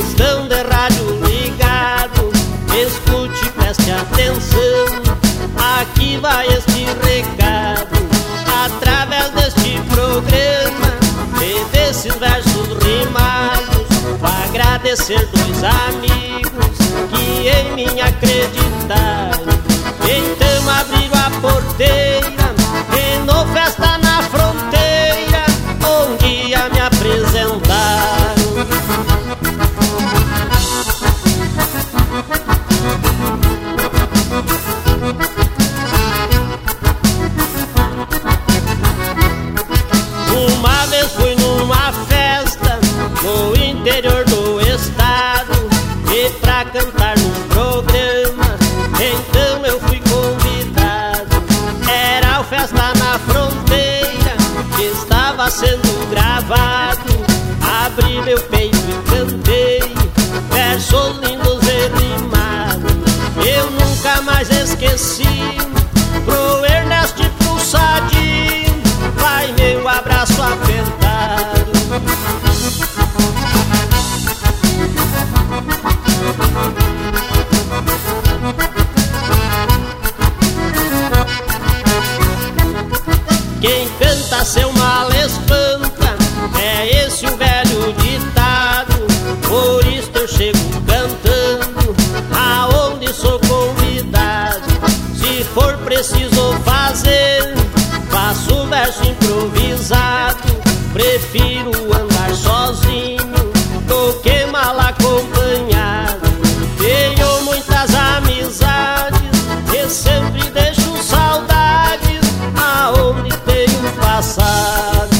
estão de rádio ligado, escute, preste atenção. Aqui vai este recado, através deste programa, e desses versos rimados, vou agradecer dois amigos que em mim acreditaram. Então abriram a porteira e no Festa na Fronteira um dia me apresentaram. Uma vez fui numa festa no interior do estado, e pra cantar num programa então eu fui convidado. Era o Festa na Fronteira que estava sendo gravado. Abri meu peito e cantei versos lindos e rimados. Eu nunca mais esqueci pro Ernesto e pro Sadinho, vai meu abraço apertado. Quem canta seu mal espanta, é esse o velho ditado. Por isso eu chego cantando aonde sou convidado. Se for preciso fazer, faço verso improvisado. Prefiro andar sozinho do que mal acompanhado. Tenho muitas amizades e sempre deixo saudades aonde tenho passado.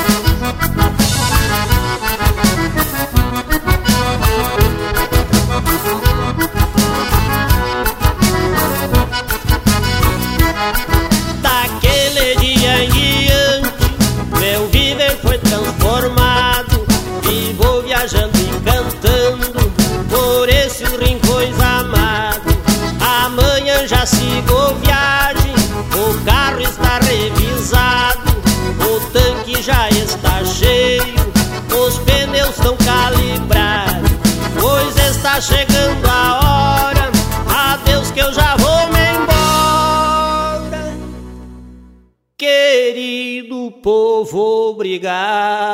Daquele dia em diante meu viver foi transformado, e vou viajando e cantando por esses rincões amados. Amanhã já sigo viagem, o carro está revisado, o tanque já está cheio, os pneus estão calibrados, pois está chegando a hora, adeus que eu já vou me embora. Querido povo, obrigado.